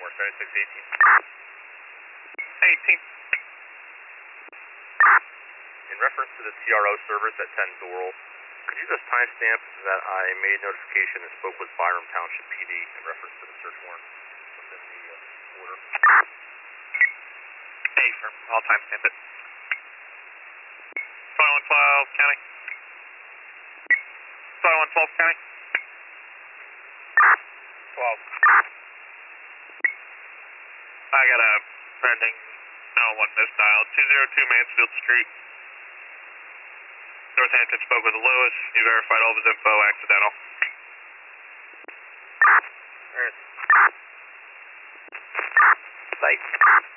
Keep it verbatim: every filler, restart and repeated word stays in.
North seventy-six eighteen. eighteen. In reference to the T R O service at ten Doral, could you just timestamp that I made notification and spoke with Byram Township P D in reference to the search warrant within the uh, order? Hey, sir. I'll timestamp it. twenty-one twelve County. twenty-one twelve County. twelve. I got a pending nine one one misdial, two oh two Mansfield Street. Northampton spoke with Lewis. He verified all of his info, accidental. Alright. Site.